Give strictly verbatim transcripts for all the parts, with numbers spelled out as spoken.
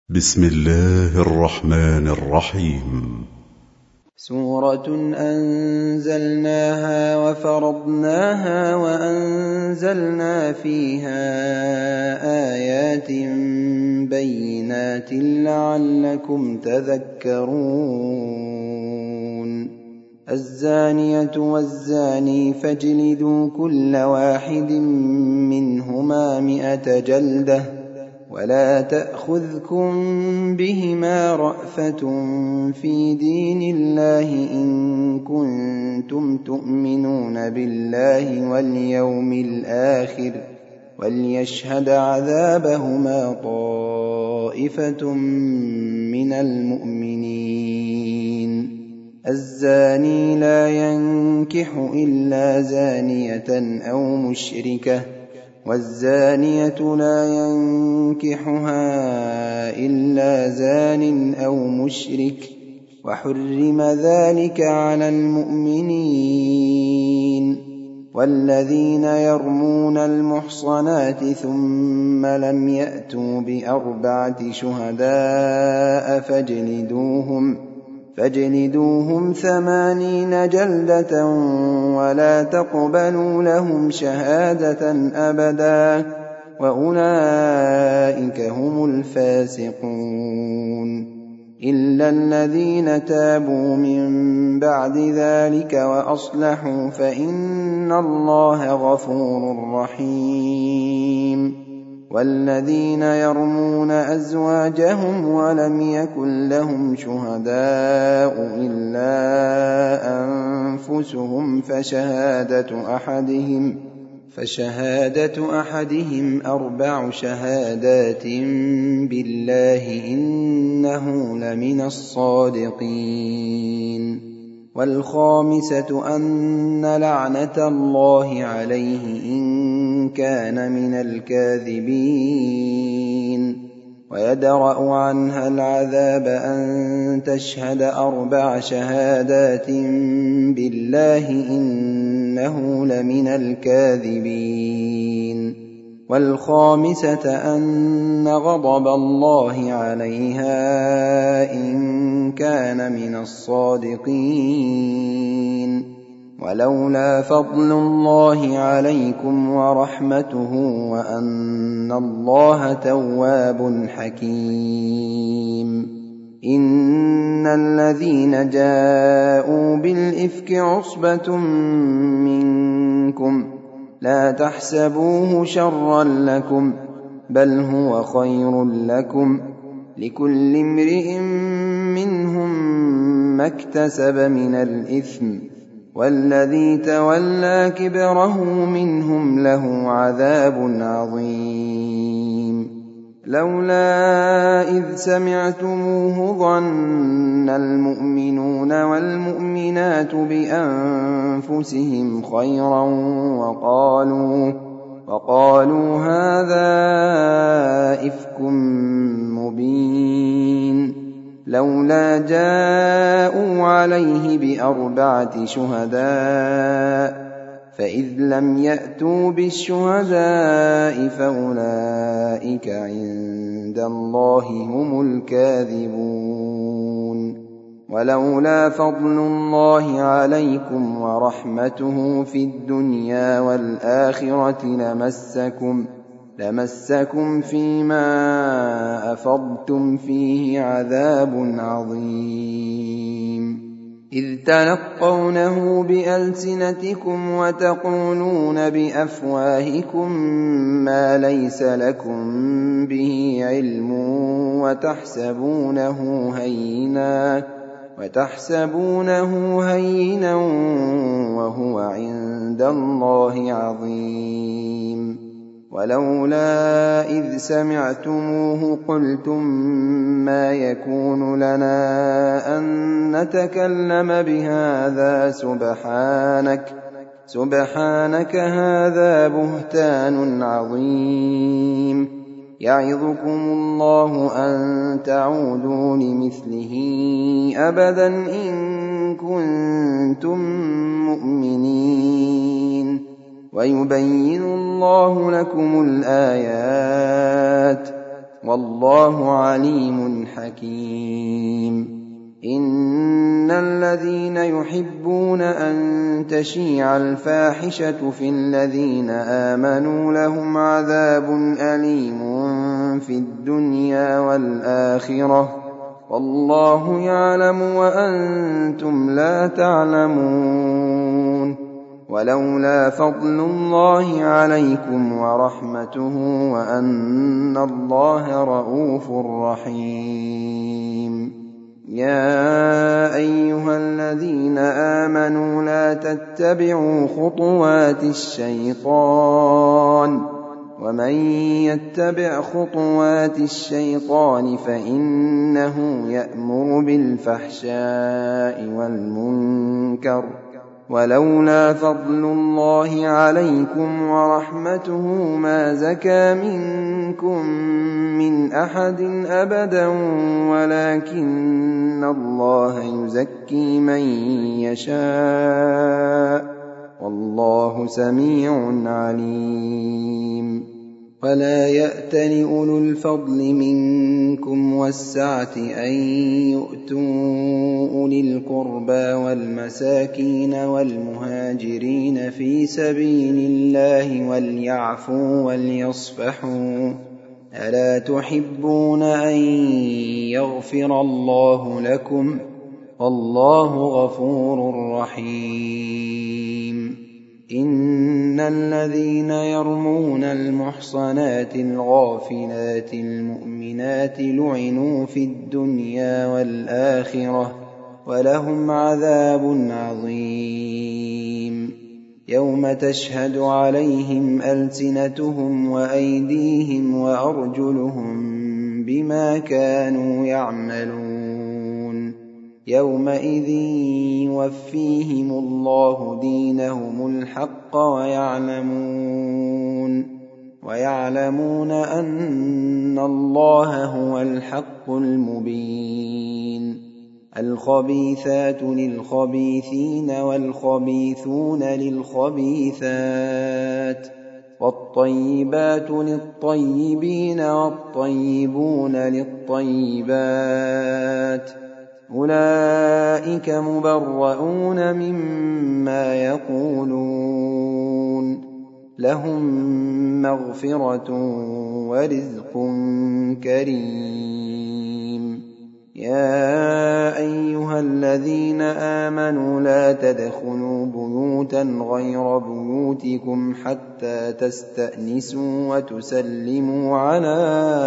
بسم الله الرحمن الرحيم. سورة أنزلناها وفرضناها وأنزلنا فيها آيات بينات لعلكم تذكرون. الزانية والزاني فاجلدوا كل واحد منهما مئة جلدة ولا تأخذكم بهما رأفة في دين الله إن كنتم تؤمنون بالله واليوم الآخر وليشهد عذابهما طائفة من المؤمنين. الزاني لا ينكح إلا زانية أو مشركة والزانية لا ينكحها إلا زان أو مشرك وحرم ذلك على المؤمنين. والذين يرمون المحصنات ثم لم يأتوا بأربعة شهداء فاجلدوهم فاجلدوهم ثمانين جلدة ولا تقبلوا لهم شهادة أبدا وأولئك هم الفاسقون. إلا الذين تابوا من بعد ذلك وأصلحوا فإن الله غفور رحيم. والذين يرمون أزواجهم ولم يكن لهم شهداء إلا أنفسهم فشهادة أحدهم فشهادة أحدهم أربع شهادات بالله إنه لمن الصادقين. والخامسة أن لعنة الله عليه إن كان من الكاذبين. ويدرأ عنها العذاب أن تشهد أربع شهادات بالله إنه لمن الكاذبين. والخامسة أن غضب الله عليها إن كان من الصادقين. ولولا فضل الله عليكم ورحمته وأن الله تواب حكيم. إن الذين جاءوا بالإفك عصبة منكم لا تحسبوه شرا لكم بل هو خير لكم لكل امرئ منهم ما اكتسب من الإثم والذي تولى كبره منهم له عذاب عظيم. لولا إذ سمعتموه ظن المؤمنون والمؤمنات بأنفسهم خيرا وقالوا, وقالوا هذا إفك مبين. لولا جاءوا عليه بأربعة شهداء فإذ لم يأتوا بالشهداء فأولئك عند الله هم الكاذبون. ولولا فضل الله عليكم ورحمته في الدنيا والآخرة لمسكم لمسكم فيما أفضتم فيه عذاب عظيم. إذ تلقونه بألسنتكم وتقولون بأفواهكم ما ليس لكم به علم وتحسبونه هينا وتحسبونه هينا وهو عند الله عظيم. ولولا إذ سمعتموه قلتم ما يكون لنا أن نتكلم بهذا سبحانك سبحانك هذا بهتان عظيم. يعظكم الله أن تعودوا لمثله أبدا إن كنتم مؤمنين. ويبين الله لكم الآيات والله عليم حكيم. إن الذين يحبون أن تشيع الفاحشة في الذين آمنوا لهم عذاب أليم في الدنيا والآخرة والله يعلم وأنتم لا تعلمون. ولولا فضل الله عليكم ورحمته وأن الله رءوف رحيم. يا أيها الذين آمنوا لا تتبعوا خطوات الشيطان ومن يتبع خطوات الشيطان فإنه يأمر بالفحشاء والمنكر ولولا فضل الله عليكم ورحمته ما زكى منكم من أحد أبدا ولكن الله يزكي من يشاء والله سميع عليم. ولا يأتل أولو الفضل منكم والسعة أن يؤتوا أولي القربى والمساكين والمهاجرين في سبيل الله وليعفوا وليصفحوا ألا تحبون أن يغفر الله لكم والله غفور رحيم. إن الذين يرمون المحصنات الغافلات المؤمنات لعنوا في الدنيا والآخرة ولهم عذاب عظيم. يوم تشهد عليهم ألسنتهم وأيديهم وأرجلهم بما كانوا يعملون يومئذ يوفيهم الله دينهم الحق ويعلمون ويعلمون أن الله هو الحق المبين. الخبيثات للخبيثين والخبيثون للخبيثات والطيبات للطيبين والطيبون للطيبات أولئك مبرؤون مما يقولون لهم مغفرة ورزق كريم. يا أيها الذين آمنوا لا تدخلوا بيوتا غير بيوتكم حتى تستأنسوا وتسلموا على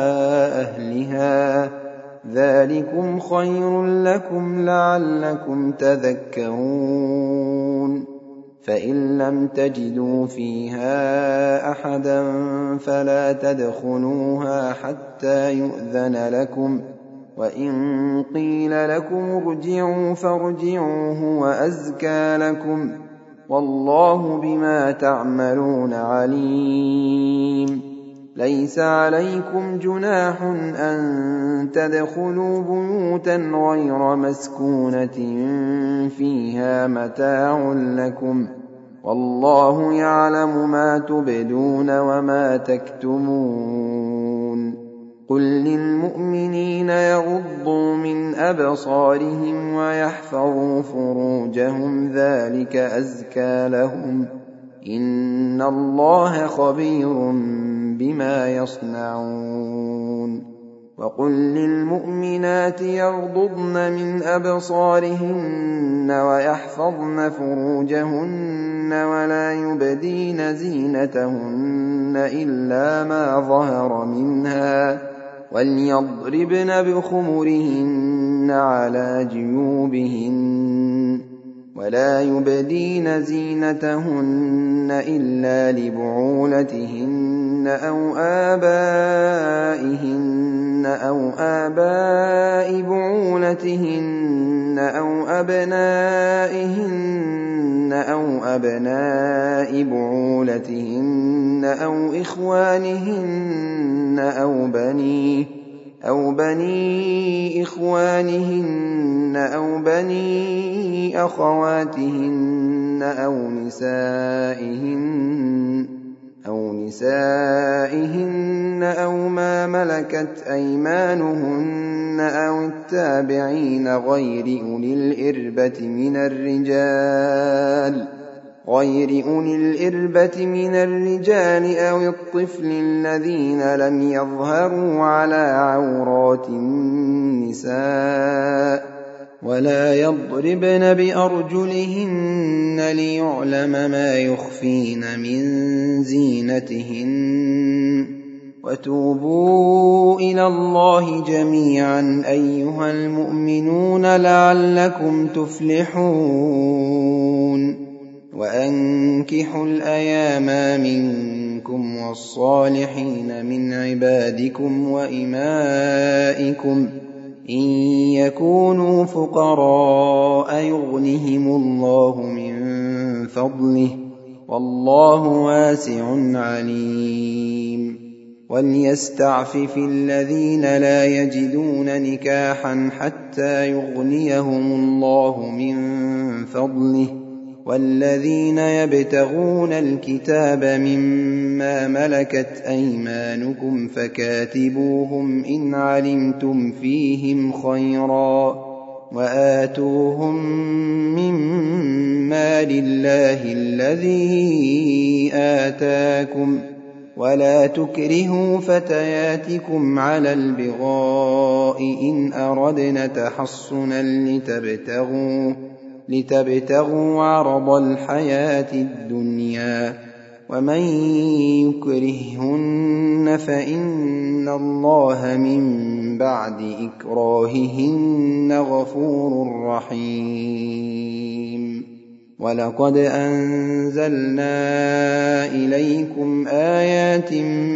أهلها ذلكم خير لكم لعلكم تذكرون. فإن لم تجدوا فيها أحدا فلا تدخلوها حتى يؤذن لكم وإن قيل لكم ارجعوا فارجعوا هو أزكى لكم والله بما تعملون عليم. ليس عليكم جناح أن تدخلوا بيوتا غير مسكونة فيها متاع لكم والله يعلم ما تبدون وما تكتمون. قل للمؤمنين يغضوا من أبصارهم ويحفظوا فروجهم ذلك أزكى لهم إن الله خبير بما يصنعون. وقل للمؤمنات يغضضن من أبصارهن ويحفظن فروجهن ولا يبدين زينتهن إلا ما ظهر منها وليضربن بخمرهن على جيوبهن ولا يبدين زينتهن إلا لبعولتهن أو آبائهن أو آباء بعولتهن أو أبنائهن أو أبناء بعولتهن أو إخوانهن أو بنيه أو بني إخوانهن أو بني أخواتهن أو نسائهن أو نسائهن أو ما ملكت أيمانهن أو التابعين غير أولي الإربة من الرجال غير أولي الإربة من الرجال أو الطفل الذين لم يظهروا على عورات النساء ولا يضربن بأرجلهن ليعلم ما يخفين من زينتهن وتوبوا إلى الله جميعا أيها المؤمنون لعلكم تفلحون وأنكحوا الأيام منكم والصالحين من عبادكم وإمائكم إن يكونوا فقراء يغنهم الله من فضله والله واسع عليم وليستعفف الذين لا يجدون نكاحا حتى يغنيهم الله من فضله والذين يبتغون الكتاب مما ملكت أيمانكم فكاتبوهم إن علمتم فيهم خيرا وآتوهم مما لله الذي آتاكم ولا تكرهوا فتياتكم على البغاء إن أردنا تحصنا لتبتغوا لتبتغوا عرض الحياة الدنيا ومن يكرههن فإن الله من بعد إكراههن غفور رحيم ولقد أنزلنا إليكم آيات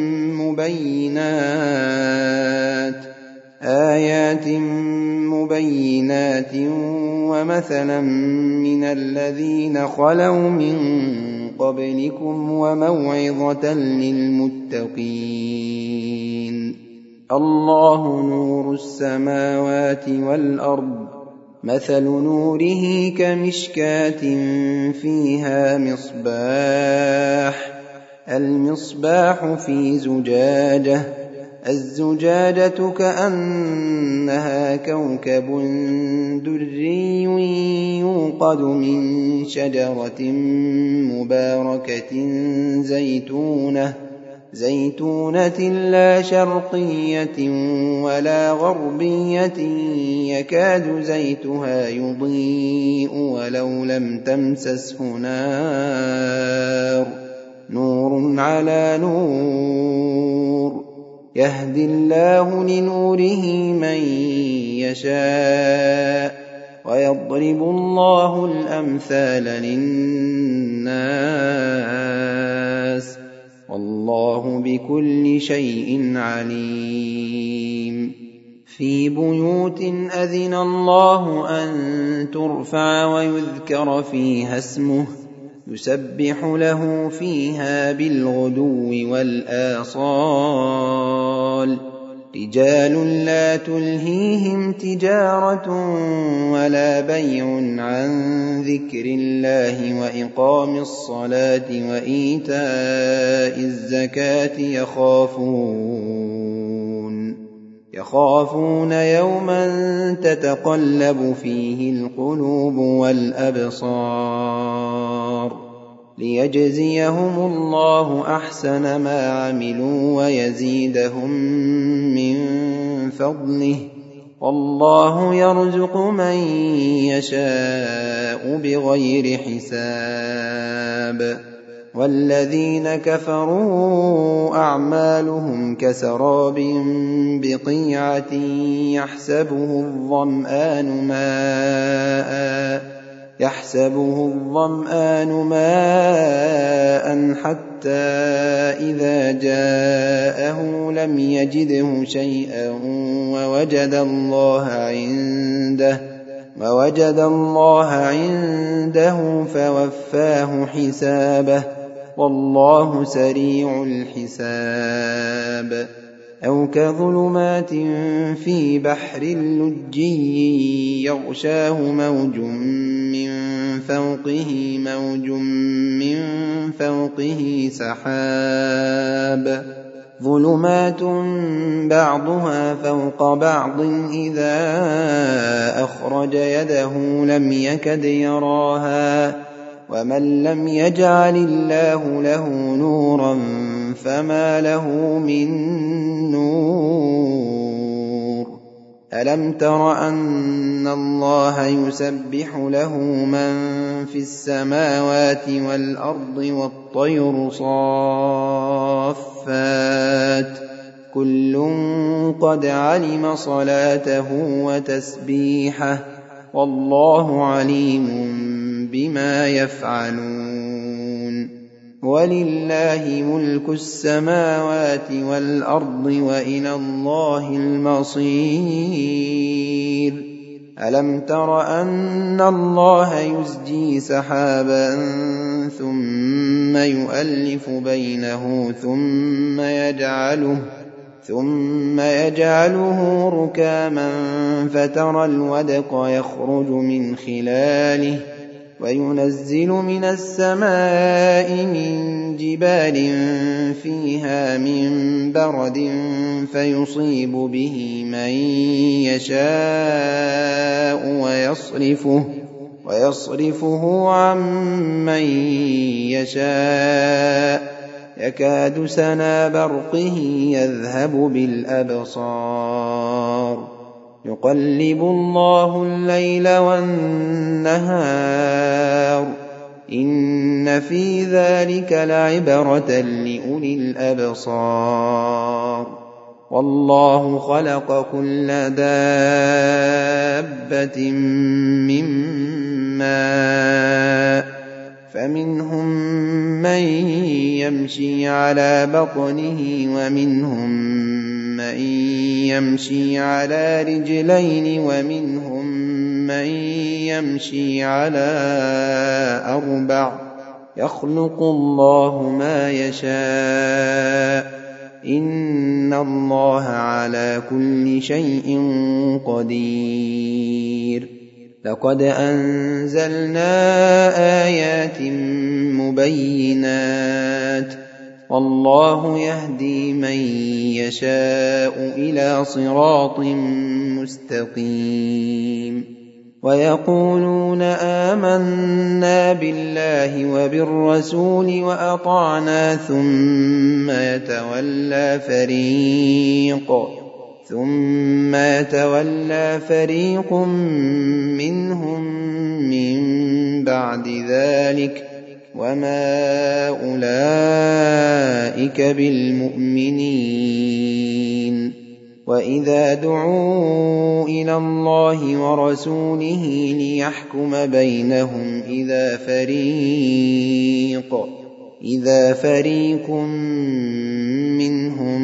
مبينات آيات مبينات ومثلا من الذين خلوا من قبلكم وموعظة للمتقين الله نور السماوات والأرض مثل نوره كمشكاة فيها مصباح المصباح في زجاجة الزجاجة كأنها كوكب دري يوقد من شجرة مباركة زيتونة زيتونة لا شرقية ولا غربية يكاد زيتها يضيء ولو لم تمسسه نار نور على نور يهدي الله لنوره من يشاء ويضرب الله الأمثال للناس والله بكل شيء عليم في بيوت أذن الله أن ترفع ويذكر فيها اسمه يسبح له فيها بالغدو والآصال رجال لا تلهيهم تجارة ولا بيع عن ذكر الله وإقام الصلاة وإيتاء الزكاة يخافون يخافون يوما تتقلب فيه القلوب والأبصار ليجزيهم الله أحسن ما عملوا ويزيدهم من فضله والله يرزق من يشاء بغير حساب والذين كفروا أعمالهم كسراب بقيعة يحسبه الظمآن ماءً يحسبه الظمآن ماءً حتى إذا جاءه لم يجده شيئا ووجد الله عنده ووجد الله عنده فوفاه حسابه والله سريع الحساب أَوْ كَظُلُمَاتٍ فِي بَحْرٍ لُجِّيٍّ يَغْشَاهُ مَوْجٌ مِّن فَوْقِهِ مَوْجٌ مِّن فَوْقِهِ سَحَابٌ ظُلُمَاتٌ بَعْضُهَا فَوْقَ بَعْضٍ إِذَا أَخْرَجَ يَدَهُ لَمْ يَكَدْ يَرَاهَا وَمَن لَّمْ يَجْعَلِ اللَّهُ لَهُ نُورًا فَمَا لَهُ مِن نُّورٍ أَلَمْ تَرَ أَنَّ اللَّهَ يُسَبِّحُ لَهُ مَن فِي السَّمَاوَاتِ وَالْأَرْضِ وَالطَّيْرُ صَافَّاتٍ كُلٌّ قَدْ عَلِمَ صَلَاتَهُ وَتَسْبِيحَهُ وَاللَّهُ عَلِيمٌ بِمَا يَفْعَلُونَ وَلِلَّهِ مُلْكُ السَّمَاوَاتِ وَالْأَرْضِ وَإِلَى اللَّهِ الْمَصِيرُ أَلَمْ تَرَ أَنَّ اللَّهَ يُزْجِي سَحَابًا ثُمَّ يُؤَلِّفُ بَيْنَهُ ثُمَّ يَجْعَلُهُ ثُمَّ يَجْعَلُهُ رُكَامًا فَتَرَى الْوَدْقَ يَخْرُجُ مِنْ خِلَالِهِ وَيُنَزِّلُ مِنَ السَّمَاءِ مِن جِبَالٍ فِيهَا مِن بَرَدٍ فَيُصِيبُ بِهِ مَن يَشَاءُ وَيَصْرِفُهُ وَيَصْرِفُهُ عَن مَّن يَشَاءُ يَكَادُ سَنَا بَرْقِهِ يَذْهَبُ بِالْأَبْصَارِ يُقَلِّبُ اللَّهُ اللَّيْلَ وَالنَّهَارَ إِنَّ فِي ذَلِكَ لَعِبْرَةً لِّأُولِي الْأَبْصَارِ وَاللَّهُ خَلَقَ كُلَّ دَابَّةٍ مِّن مَّاءٍ فَمِنْهُم مَّن يَمْشِي عَلَىٰ بَطْنِهِ وَمِنْهُم مَّن يَمْشِي عَلَىٰ رِجْلَيْنِ وَمِنْهُم مَّن يَمْشِي عَلَىٰ أَرْبَعٍ ۚ يَخْلُقُ اللَّهُ مَا يَشَاءُ ۚ إِنَّ اللَّهَ عَلَىٰ كُلِّ شَيْءٍ قَدِيرٌ لَقَدْ أَنزَلْنَا آيَاتٍ مُبَيِّنَاتٍ وَاللَّهُ يَهْدِي مَن يَشَاءُ إِلَىٰ صِرَاطٍ مُّسْتَقِيمٍ وَيَقُولُونَ آمَنَّا بِاللَّهِ وَبِالرَّسُولِ وَأَطَعْنَا ثُمَّ يَتَوَلَّىٰ فَرِيقٌ ثُمَّ يَتَوَلَّىٰ فَرِيقٌ مِّنْهُم مِّن بَعْدِ ذَٰلِكَ وَمَا أُولَٰئِكَ بِالْمُؤْمِنِينَ وَإِذَا دُعُوا إِلَى اللَّهِ وَرَسُولِهِ لِيَحْكُمَ بَيْنَهُمْ إِذَا فَرِيقٌ إِذَا فَرِيقٌ مِّنْهُم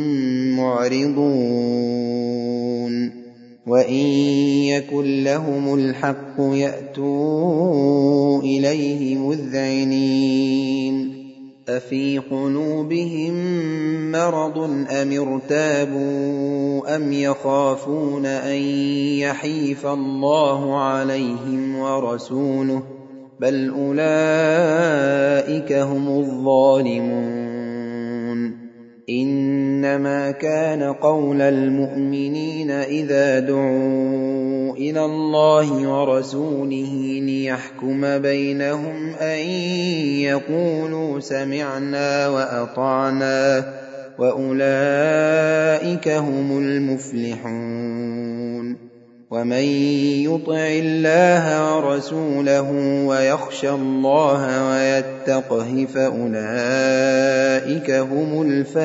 مُّعْرِضُونَ وَإِن يَكُن لَّهُمُ الْحَقُّ يَأْتُوا إِلَيْهِ مُذْعِنِينَ أَفِي قُلُوبِهِم مَّرَضٌ أَمِ ارْتَابُوا أَمْ يَخَافُونَ أَن يَحِيفَ اللَّهُ عَلَيْهِمْ وَرَسُولُهُ ۚ بَلْ أُولَٰئِكَ هُمُ الظَّالِمُونَ إِنَّمَا كَانَ قَوْلَ الْمُؤْمِنِينَ إِذَا دُعُوا إِلَى اللَّهِ وَرَسُولِهِ لِيَحْكُمَ بَيْنَهُمْ أَن يَقُولُوا سَمِعْنَا وَأَطَعْنَا ۚ وَأُولَٰئِكَ هُمُ الْمُفْلِحُونَ وَمَن يُطِعِ اللَّهَ وَرَسُولَهُ وَيَخْشَ اللَّهَ وَيَتَّقْهِ فَأُولَٰئِكَ هُمُ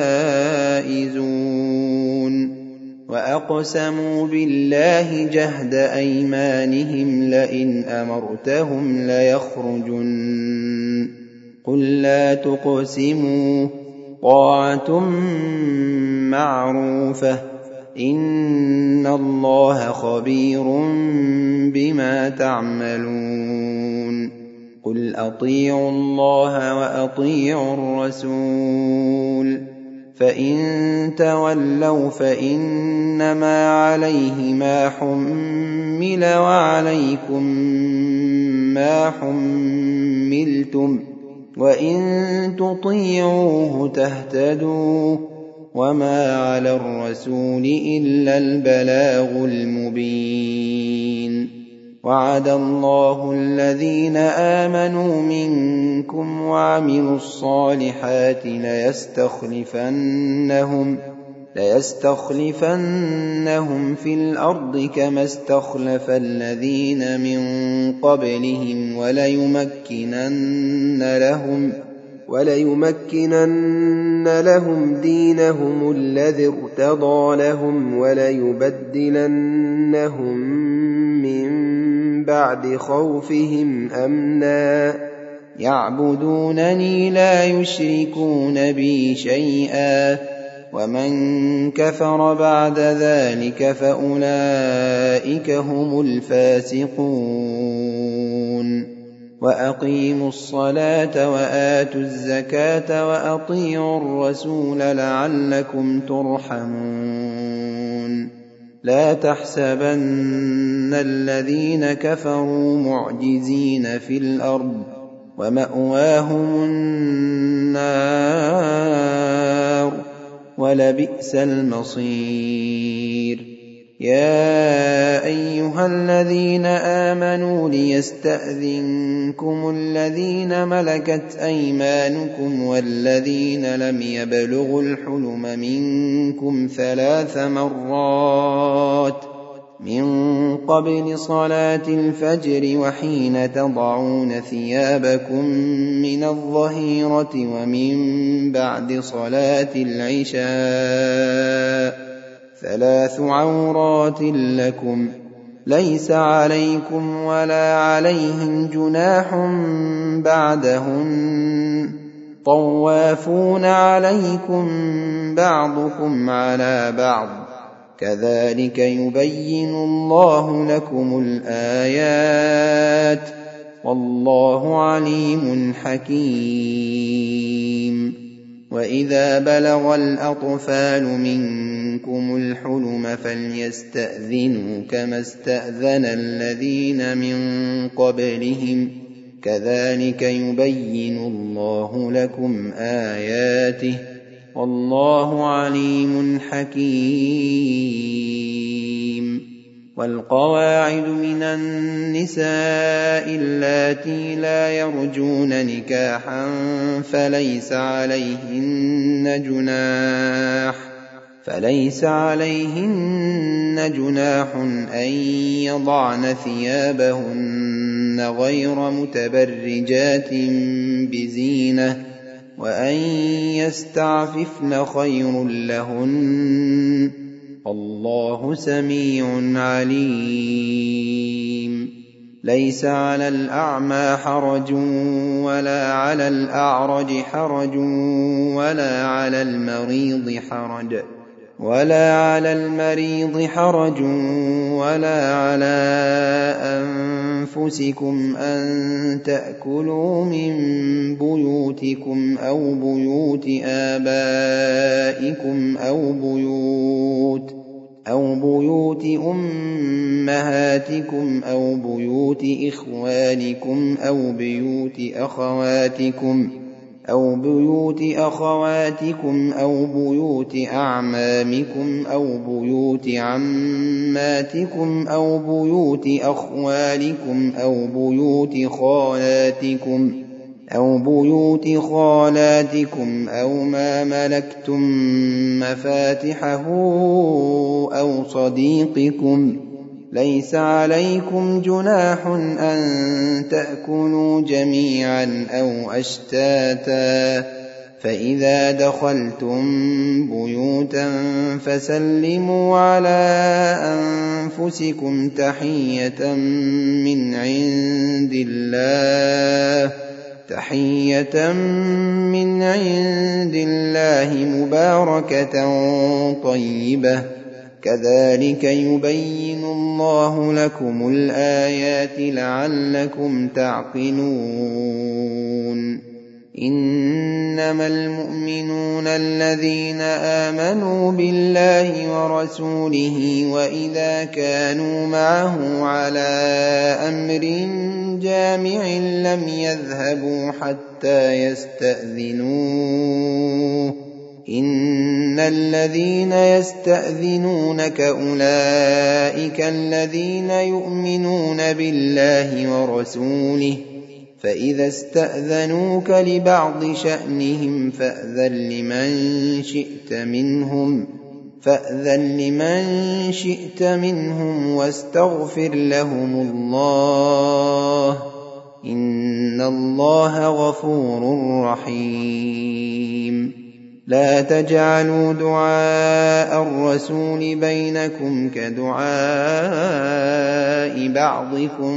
الْفَائِزُونَ وَأَقْسَمُوا بِاللَّهِ جَهْدَ أَيْمَانِهِمْ لَئِنْ أَمَرْتَهُمْ لَيَخْرُجُنَّ ۖ قُل لَّا تُقْسِمُوا ۖ طَاعَةٌ مَّعْرُوفَةٌ ۚ إِنَّ اللَّهَ خَبِيرٌ بِمَا تَعْمَلُونَ قُلْ أَطِيعُوا اللَّهَ وَأَطِيعُوا الرَّسُولَ فإن تولوا فإنما عليه ما حمل وعليكم ما حملتم وإن تطيعوه تهتدوا وما على الرسول إلا البلاغ المبين. وعد الله الذين آمنوا منكم وعملوا الصالحات ليستخلفنهم ليستخلفنهم في الأرض كما استخلف الذين من قبلهم وليمكنن لهم وليمكنن لهم دينهم الذي ارتضى لهم وليبدلنهم من بعد خوفهم أمنا يعبدونني لا يشركون بي شيئا ومن كفر بعد ذلك فأولئك هم الفاسقون. وأقيموا الصلاة وآتوا الزكاة وأطيعوا الرسول لعلكم ترحمون. لا تحسبن الذين كفروا معجزين في الأرض ومأواهم النار ولبئس المصير. يا أيها الذين آمنوا ليستأذنكم الذين ملكت أيمانكم والذين لم يبلغوا الحلم منكم ثلاث مرات من قبل صلاة الفجر وحين تضعون ثيابكم من الظهيرة ومن بعد صلاة العشاء ثلاث عورات لكم ليس عليكم ولا عليهم جناح بعدهن طوافون عليكم بعضكم على بعض كذلك يبين الله لكم الآيات والله عليم حكيم. وإذا بلغ الأطفال منكم الحلم فليستأذنوا كما استأذن الذين من قبلهم كذلك يبين الله لكم آياته والله عليم حكيم. والقواعد من النساء اللاتي لا يرجون نكاحا فليس عليهن جناح فليس عليهن جناح أن يضعن ثيابهن غير متبرجات بزينة وأن يستعففن خير لهن الله سميع عليم. ليس على الأعمى حرج ولا على الأعرج حرج ولا على المريض حرج ولا على المريض حرج ولا على أنفسكم أن تأكلوا من بيوتكم أو بيوت آبائكم أو بيوت أو بيوت أمهاتكم أو بيوت إخوانكم أو بيوت أخواتكم أو بيوت أخواتكم أو بيوت أعمامكم أو بيوت عماتكم أو بيوت أخوالكم أو بيوت خالاتكم أو بيوت خالاتكم أو ما ملكتم مفاتحه أو صديقكم ليس عليكم جناح أن تأكلوا جميعا أو أشتاتا فإذا دخلتم بيوتا فسلموا على أنفسكم تحية من عند الله تحية من عند الله مباركة طيبة كذلك يبين الله لكم الآيات لعلكم تعقلون. إنما المؤمنون الذين آمنوا بالله ورسوله وإذا كانوا معه على أمر جامع لم يذهبوا حتى يستأذنوه إن الذين يستأذنونك أولئك الذين يؤمنون بالله ورسوله فإذا استأذنوك لبعض شأنهم فأذن لمن شئت منهم فأذن لمن شئت منهم واستغفر لهم الله إن الله غفور رحيم لا تجعلوا دعاء الرسول بينكم كدعاء بعضكم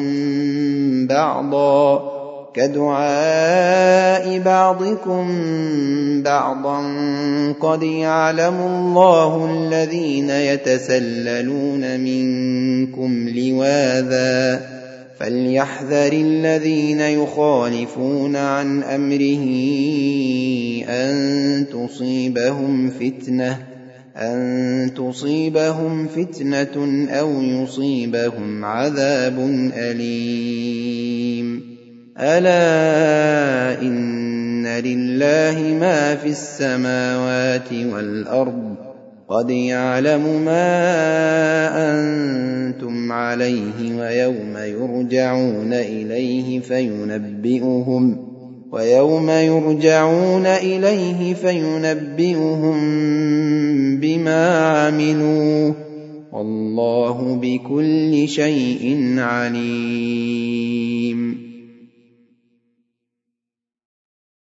بعضا كدعاء بعضكم بعضا قد يعلم الله الذين يتسللون منكم لواذا فليحذر الذين يخالفون عن أمره أن تصيبهم فتنة أن تصيبهم فتنة أو يصيبهم عذاب أليم ألا إن لله ما في السماوات والأرض قد يعلم ما أنتم عليه ويوم يرجعون إليه فينبئهم ويوم يرجعون إليه فينبئهم بما عملوا والله بكل شيء عليم